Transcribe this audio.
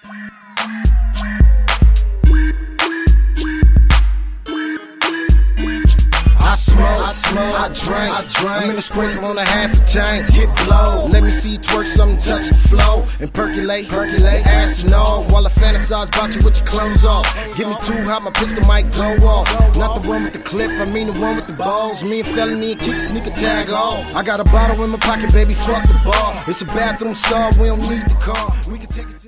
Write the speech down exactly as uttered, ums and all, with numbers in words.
I smoke, I smoke, I drink, I drink. I'm in a sprinkle on a half a tank. Get blow. Let me see you twerk something, touch the flow. And percolate, percolate, ass and all. While I fantasize about you with your clothes off. Get me too hot, my pistol might go off. Not the one with the clip, I mean the one with the balls. Me and felony and kick sneaker tag off. I got a bottle in my pocket, baby, fuck the bar. It's a bathroom stall, we don't need the car. We can take it.